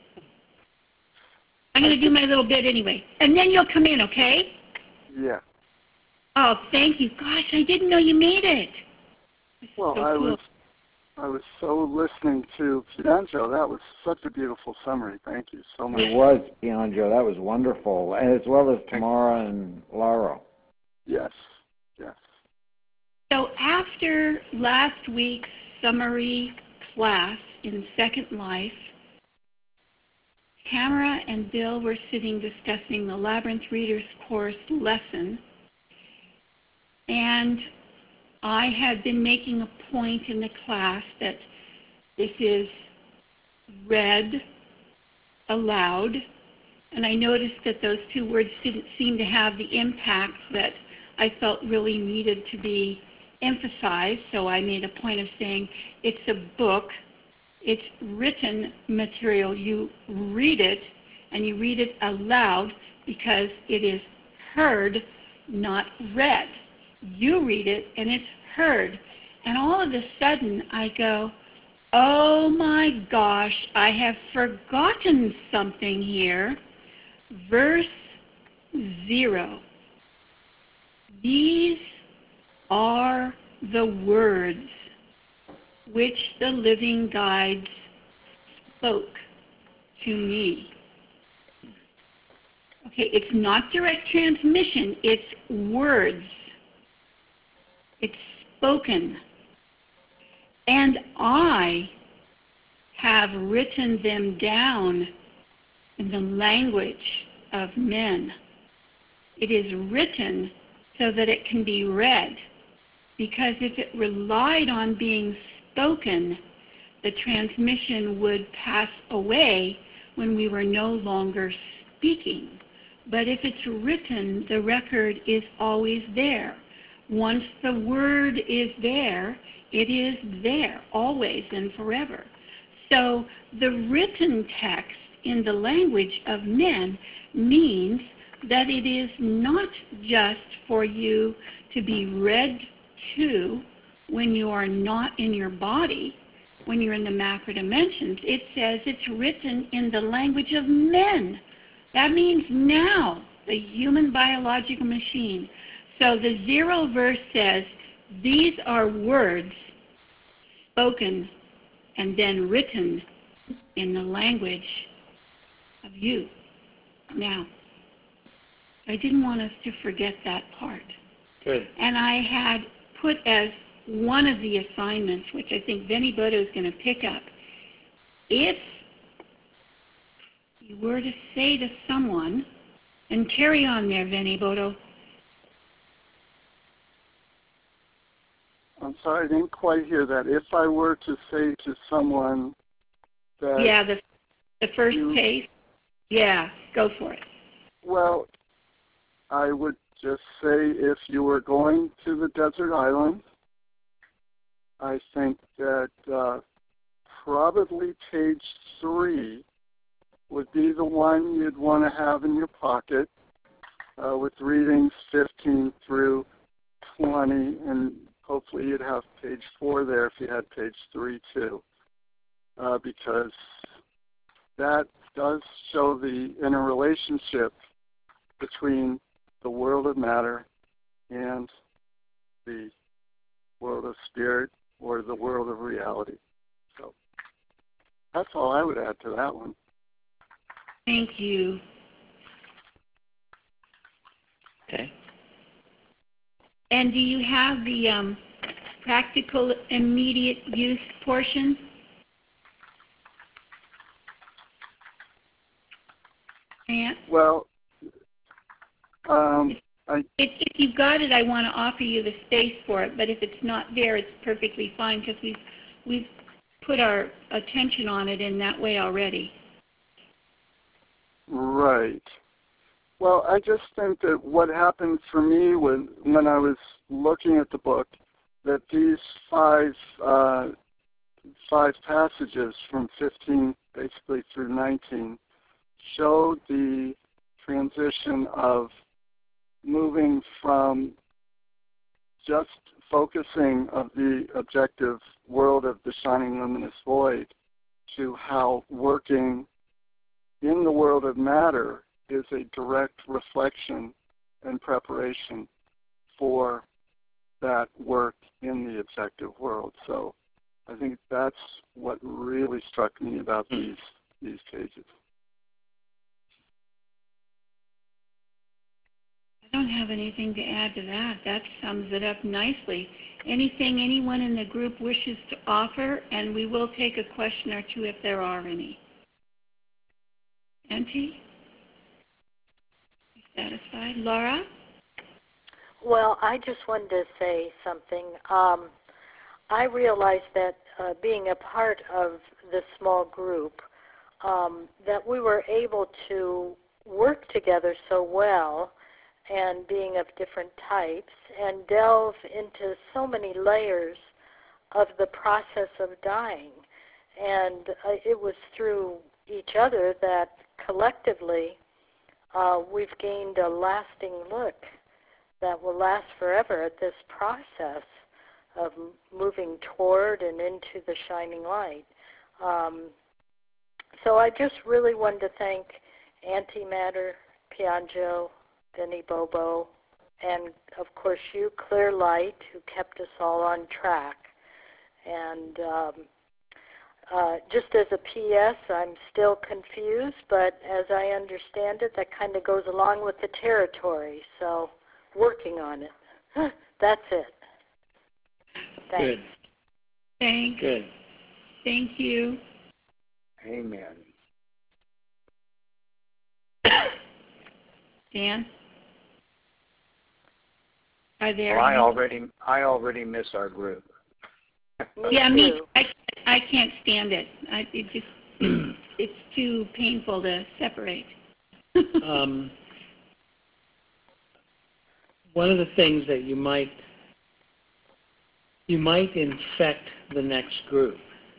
Speaker 3: I'm going to do my little bit anyway. And then you'll come in, okay?
Speaker 8: Yeah.
Speaker 3: Oh, thank you. Gosh, I didn't know you made it.
Speaker 8: Well,
Speaker 3: so
Speaker 8: I
Speaker 3: cool.
Speaker 8: was I was so listening to Pianjo. That was such a beautiful summary. Thank you so much.
Speaker 2: It was, Pianjo. That was wonderful, as well as Tamara and Laura.
Speaker 8: Yes, yes.
Speaker 3: So after last week's summary class in Second Life, Tamara and Bill were sitting discussing the Labyrinth Reader's Course lesson, and I had been making a point in the class that this is read aloud, and I noticed that those two words didn't seem to have the impact that I felt really needed to be emphasized, so I made a point of saying it's a book, it's written material. You read it, and you read it aloud because it is heard, not read. You read it, and it's heard. And all of a sudden, I go, oh my gosh, I have forgotten something here. Verse zero. These are the words which the living guides spoke to me. Okay, it's not direct transmission, it's words. It's spoken. And I have written them down in the language of men. It is written so that it can be read. Because if it relied on being spoken, the transmission would pass away when we were no longer speaking. But if it's written, the record is always there. Once the word is there, it is there, always and forever. So the written text in the language of men means that it is not just for you to be read to when you are not in your body, when you're in the macro dimensions. It says it's written in the language of men. That means now, the human biological machine. So the zero verse says, these are words spoken and then written in the language of you now. I didn't want us to forget that part.
Speaker 1: Good.
Speaker 3: And I had put as one of the assignments, which I think Benny Bodo is going to pick up, if you were to say to someone, and carry on there, Benny Bodo.
Speaker 8: I'm sorry, I didn't quite hear that. If I were to say to someone that...
Speaker 3: Yeah, the, the first
Speaker 8: you,
Speaker 3: case. Yeah, go for it.
Speaker 8: Well, I would just say if you were going to the desert island, I think that uh, probably page three would be the one you'd want to have in your pocket uh, with readings fifteen through twenty, and hopefully you'd have page four there if you had page three too, uh, because that does show the interrelationship between the world of matter and the world of spirit or the world of reality. So that's all I would add to that one.
Speaker 3: Thank you.
Speaker 1: Okay.
Speaker 3: And do you have the um, practical immediate use portion? And
Speaker 8: Well, um, I,
Speaker 3: if, if you've got it, I want to offer you the space for it. But if it's not there, it's perfectly fine because we've we've put our attention on it in that way already.
Speaker 8: right. Well, I just think that what happened for me when when I was looking at the book, that these five uh, five passages from fifteen basically through nineteen showed the transition of moving from just focusing of the objective world of the shining luminous void to how working in the world of matter is a direct reflection and preparation for that work in the objective world. So I think that's what really struck me about
Speaker 1: Hmm.
Speaker 8: these these pages.
Speaker 3: I don't have anything to add to that. That sums it up nicely. Anything anyone in the group wishes to offer, and we will take a question or two if there are any. Auntie? Satisfied? Laura?
Speaker 6: Well, I just wanted to say something. Um, I realized that uh, being a part of the small group, um, that we were able to work together so well, and being of different types, and delve into so many layers of the process of dying. And uh, it was through each other that collectively uh, we've gained a lasting look that will last forever at this process of moving toward and into the shining light. Um, so I just really wanted to thank Antimatter, Pianjo, Benny Bobo, and of course you, Clear Light, who kept us all on track. And um, uh, just as a P S, I'm still confused, but as I understand it, that kind of goes along with the territory, so working on it. That's it. Thanks.
Speaker 1: Good.
Speaker 3: Thanks.
Speaker 1: Good.
Speaker 3: Thank you.
Speaker 7: Amen.
Speaker 3: Dan? are there.
Speaker 7: Well, I already, I already miss our group.
Speaker 6: Me
Speaker 3: yeah,
Speaker 6: too.
Speaker 3: me. I, I can't stand it. I, it just it's, it's too painful to separate.
Speaker 1: um, one of the things that you might you might infect the next group.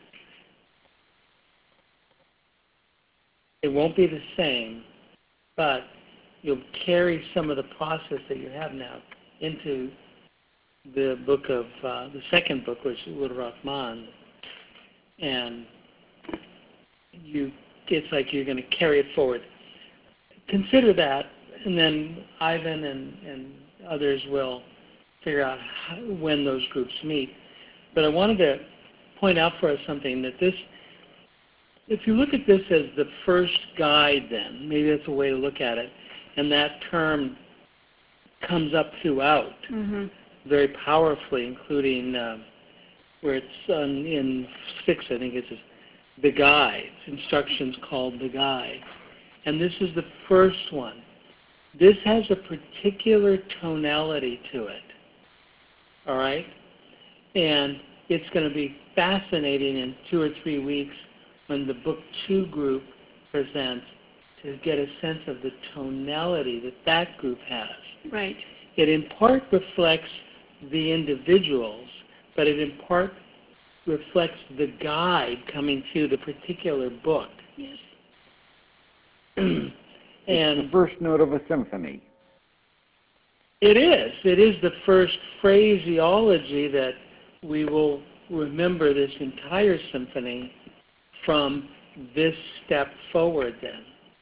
Speaker 1: It won't be the same, but you'll carry some of the process that you have now into the book of uh, the second book, which is Ur Rahman, and you it's like you're going to carry it forward. Consider that, and then Ivan and, and others will figure out how, when those groups meet. But I wanted to point out for us something that this, if you look at this as the first guide, then maybe that's a way to look at it, and that term comes up throughout
Speaker 3: Mm-hmm.
Speaker 1: very powerfully, including uh, where it's um, in six, I think it's the guide, instructions called the guide. And this is the first one. This has a particular tonality to it, all right? And it's going to be fascinating in two or three weeks when the book two group presents to get a sense of the tonality that that group has.
Speaker 3: Right.
Speaker 1: It in part reflects the individuals, but it in part reflects the guide coming through the particular book.
Speaker 3: Yes.
Speaker 1: And
Speaker 2: it's the first note of a symphony.
Speaker 1: It is. It is the first phraseology that we will remember this entire symphony from this step forward then.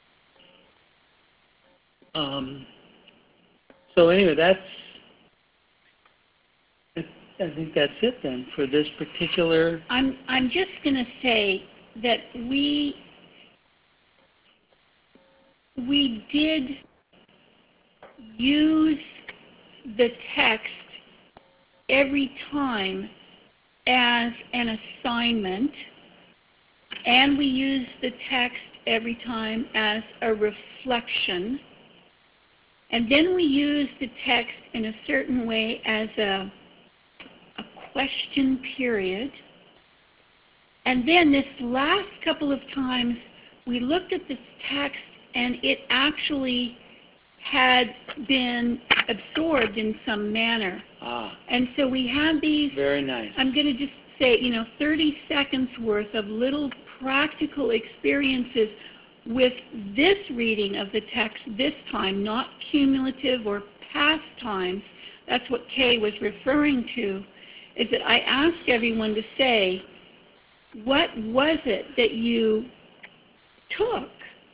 Speaker 1: Um, so anyway, that's, I think that's it then for this particular...
Speaker 3: I'm, I'm just going to say that we, we did use the text every time as an assignment, and we use the text every time as a reflection, and then we use the text in a certain way as a, a question period, and then this last couple of times we looked at this text and it actually had been absorbed in some manner.
Speaker 1: Ah,
Speaker 3: and so we had these,
Speaker 1: very nice.
Speaker 3: I'm going to just say, you know, thirty seconds worth of little practical experiences with this reading of the text this time, not cumulative or past times. That's what Kay was referring to, is that I asked everyone to say, what was it that you took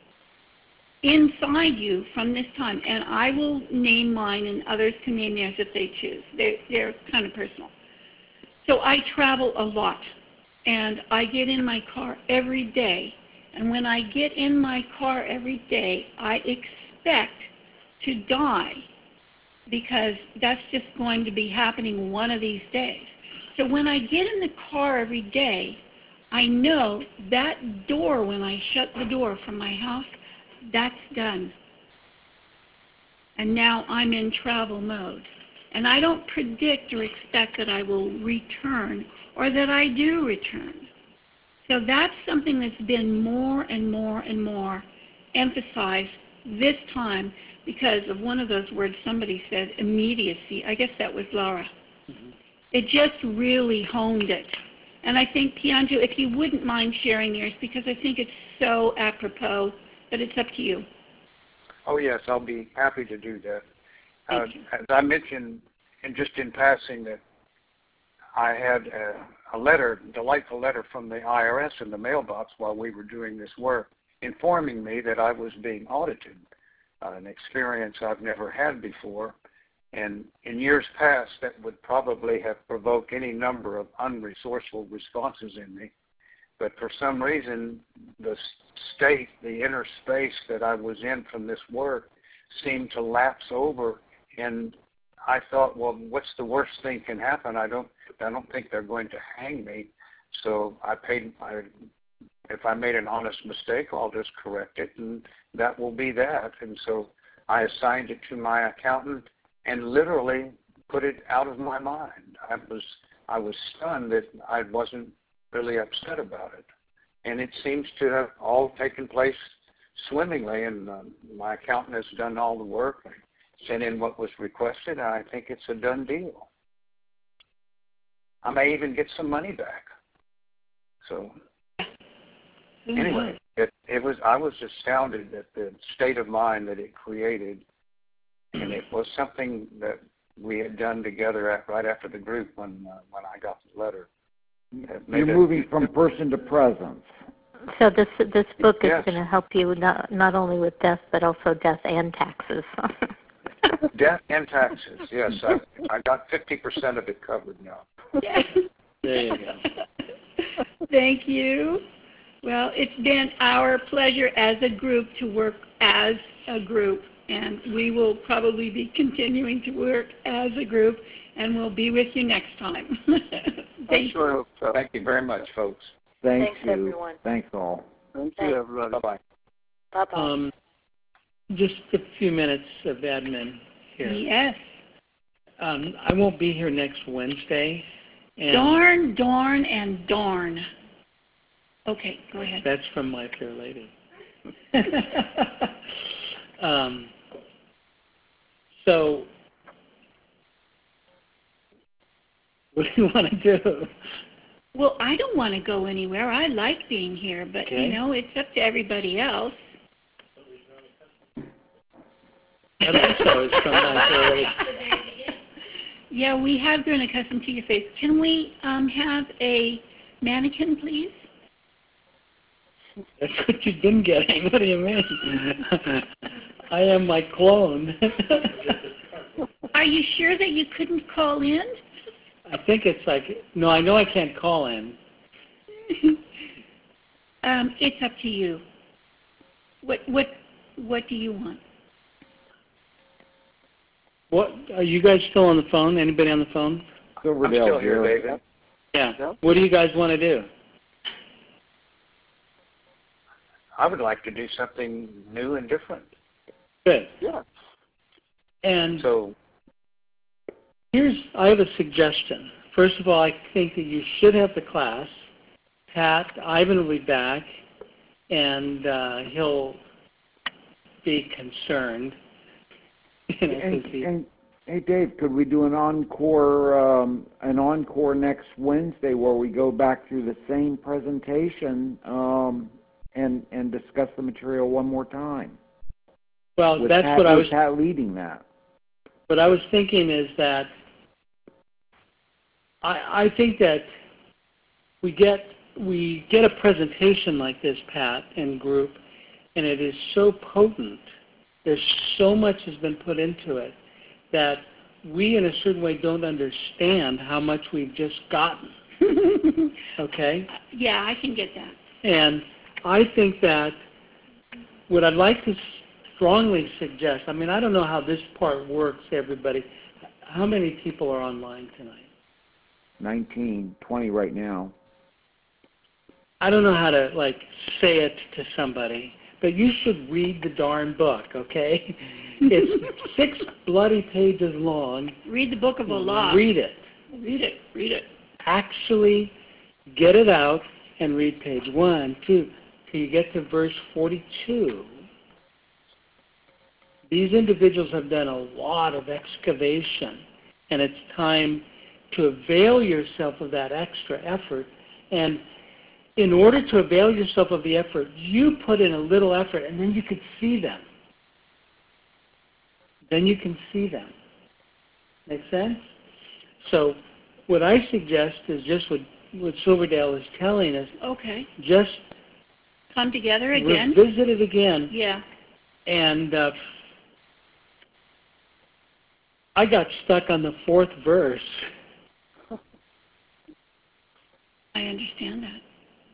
Speaker 3: inside you from this time? And I will name mine and others can name theirs if they choose. They're, they're kind of personal. So I travel a lot, and I get in my car every day. And when I get in my car every day, I expect to die, because that's just going to be happening one of these days. So when I get in the car every day, I know that door, when I shut the door from my house, that's done. And now I'm in travel mode. And I don't predict or expect that I will return or that I do return. So that's something that's been more and more and more emphasized this time because of one of those words somebody said, immediacy. I guess that was Laura. Mm-hmm. It just really honed it. And I think, Pianjo, if you wouldn't mind sharing yours, because I think it's so apropos, but it's up to you.
Speaker 7: Oh, yes, I'll be happy to do that. Uh, as I mentioned, and just in passing, that I had a, a letter, delightful letter from the I R S in the mailbox while we were doing this work, informing me that I was being audited, uh, an experience I've never had before. And in years past, that would probably have provoked any number of unresourceful responses in me. But for some reason, the state, the inner space that I was in from this work seemed to lapse over. And I thought, well, what's the worst thing can happen? I don't, I don't think they're going to hang me. So I paid, I, if I made an honest mistake, I'll just correct it, and that will be that. And so I assigned it to my accountant, and literally put it out of my mind. I was I was stunned that I wasn't really upset about it, and it seems to have all taken place swimmingly. And um, my accountant has done all the work and sent in what was requested, and I think it's a done deal. I may even get some money back. So anyway, it, it was I was astounded at the state of mind that it created, and it was something that we had done together at, right after the group when uh, when I got the letter.
Speaker 2: You're moving from person to presence.
Speaker 5: So this this book is
Speaker 7: Yes.
Speaker 5: going to help you not not only with death, but also death and taxes.
Speaker 7: Death and taxes, yes. I, I got fifty percent of it covered now.
Speaker 3: Yes.
Speaker 1: There you go.
Speaker 3: Thank you. Well, it's been our pleasure as a group to work as a group, and we will probably be continuing to work as a group, and we'll be with you next time.
Speaker 8: I
Speaker 3: Thank
Speaker 8: sure hope so.
Speaker 7: Thank you very much, folks.
Speaker 2: Thank
Speaker 6: Thanks,
Speaker 2: you.
Speaker 6: everyone.
Speaker 2: Thanks all.
Speaker 8: Thank
Speaker 6: Thanks.
Speaker 8: you, everybody.
Speaker 7: Bye-bye.
Speaker 6: Bye-bye.
Speaker 1: Um, just a few minutes of admin here.
Speaker 3: Yes.
Speaker 1: Um, I won't be here next Wednesday. And
Speaker 3: Darn, darn, and darn. Okay, go ahead.
Speaker 1: That's from My Fair Lady. um, so, what do you want to do?
Speaker 3: Well, I don't want to go anywhere. I like being here, but,
Speaker 1: Okay.
Speaker 3: you know, it's up to everybody else.
Speaker 1: That also is from My Fair Lady.
Speaker 3: Yeah, we have grown accustomed to your face. Can we um, have a mannequin, please?
Speaker 1: That's what you've been getting. What do you mean? I am my clone.
Speaker 3: Are you sure that you couldn't call in?
Speaker 1: I think it's like, no, I know I can't call in.
Speaker 3: um, it's up to you. What what what do you want?
Speaker 1: What, are you guys still on the phone? Anybody on the phone?
Speaker 7: I'm still here, David.
Speaker 1: Yeah.
Speaker 8: Yeah.
Speaker 1: What do you guys want to do?
Speaker 7: I would like to do something new and different.
Speaker 1: Good.
Speaker 8: Yeah.
Speaker 1: And
Speaker 7: So
Speaker 1: here's, I have a suggestion. First of all, I think that you should have the class. Pat, Ivan will be back, and uh, he'll be concerned. You know, 'cause
Speaker 2: And,
Speaker 1: he-
Speaker 2: and hey, Dave, could we do an encore, um, an encore next Wednesday where we go back through the same presentation um, and and discuss the material one more time?
Speaker 1: well,
Speaker 2: With
Speaker 1: that's
Speaker 2: Pat,
Speaker 1: what I
Speaker 2: with
Speaker 1: was.
Speaker 2: Pat leading that.
Speaker 1: What I was thinking is that I, I think that we get we get a presentation like this, Pat, and group, and it is so potent. There's so much has been put into it that we, in a certain way, don't understand how much we've just gotten. Okay?
Speaker 3: Yeah, I can get that.
Speaker 1: And I think that what I'd like to strongly suggest, I mean, I don't know how this part works, everybody. How many people are online tonight?
Speaker 2: nineteen, twenty right now.
Speaker 1: I don't know how to, like, say it to somebody, but you should read the darn book, okay? It's six bloody pages long.
Speaker 3: Read the book of the law.
Speaker 1: Read it.
Speaker 3: Read it. Read it.
Speaker 1: Actually get it out and read page one, two, till you get to verse forty-two. These individuals have done a lot of excavation, and it's time to avail yourself of that extra effort. And in order to avail yourself of the effort, you put in a little effort, and then you can see them. Then you can see them. Make sense? So what I suggest is just what, what Silverdale is telling us,
Speaker 3: Okay.
Speaker 1: just
Speaker 3: Come together again.
Speaker 1: revisit it again.
Speaker 3: Yeah.
Speaker 1: And uh, I got stuck on the fourth verse.
Speaker 3: I understand that.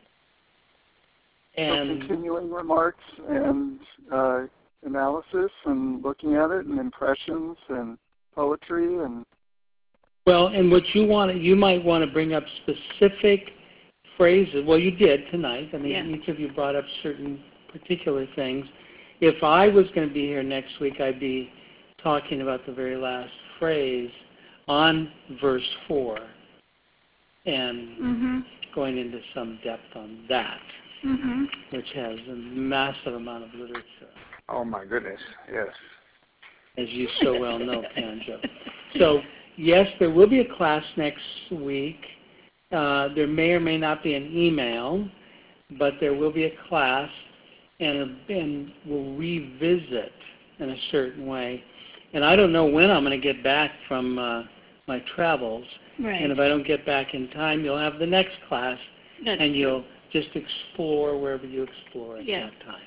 Speaker 8: So
Speaker 1: And
Speaker 8: continuing remarks and uh, analysis and looking at it and impressions and poetry and
Speaker 1: well, and what you want, you might want to bring up specific phrases. Well, you did tonight. I mean,
Speaker 3: Yeah.
Speaker 1: each of you brought up certain particular things. If I was going to be here next week, I'd be talking about the very last phrase. on verse four and
Speaker 3: Mm-hmm.
Speaker 1: going into some depth on that,
Speaker 3: Mm-hmm.
Speaker 1: which has a massive amount of literature,
Speaker 7: Oh my goodness, yes.
Speaker 1: as you so well know, Panjo. So, yes, there will be a class next week. Uh, there may or may not be an email, but there will be a class, and, and we'll revisit in a certain way. And I don't know when I'm going to get back from uh, my travels.
Speaker 3: Right.
Speaker 1: And if I don't get back in time, you'll have the next class,
Speaker 3: That's
Speaker 1: and you'll just explore wherever you explore at
Speaker 3: Yeah.
Speaker 1: that time.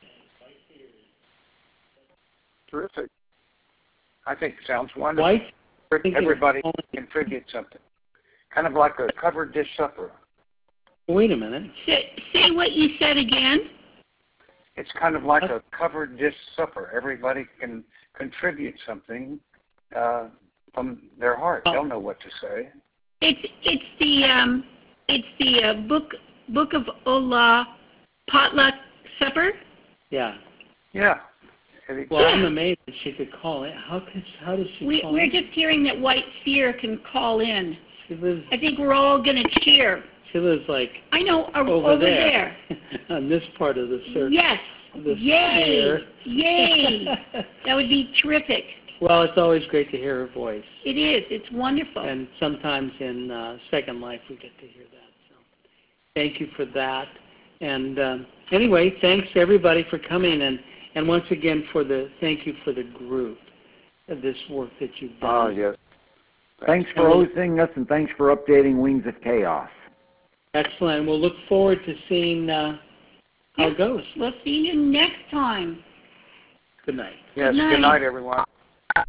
Speaker 8: Terrific.
Speaker 7: I think it sounds wonderful.
Speaker 1: White,
Speaker 7: Everybody
Speaker 1: only-
Speaker 7: contribute something. Kind of like a covered dish supper.
Speaker 1: wait a minute.
Speaker 3: Say, say what you said again.
Speaker 7: It's kind of like a covered dish supper. Everybody can contribute something uh, from their heart. They'll know what to say.
Speaker 3: It's it's the um it's the uh, book book of Allah potluck supper.
Speaker 1: Yeah.
Speaker 7: Yeah.
Speaker 1: Well, I'm amazed that she could call in. How could, how does she
Speaker 3: We,
Speaker 1: call
Speaker 3: we're
Speaker 1: in?
Speaker 3: just hearing that White Sphere can call in.
Speaker 1: She lives,
Speaker 3: I think we're all going to cheer.
Speaker 1: she lives like
Speaker 3: I know, o-
Speaker 1: over,
Speaker 3: over
Speaker 1: there. on this part of the circle.
Speaker 3: Yes.
Speaker 1: The
Speaker 3: Yay.
Speaker 1: sphere.
Speaker 3: Yay. That would be terrific.
Speaker 1: Well, it's always great to hear her voice.
Speaker 3: It is. It's wonderful.
Speaker 1: And sometimes in uh, Second Life we get to hear that. So thank you for that. And um, anyway, thanks everybody for coming, and, and once again for the thank you for the group of this work that you've done.
Speaker 2: Oh, yes. Thanks for hosting us, and thanks for updating Wings of Chaos.
Speaker 1: Excellent. We'll look forward to seeing uh, how it goes.
Speaker 3: We'll see you next time.
Speaker 1: Good night.
Speaker 7: Yes,
Speaker 3: Good night.
Speaker 7: good night, everyone.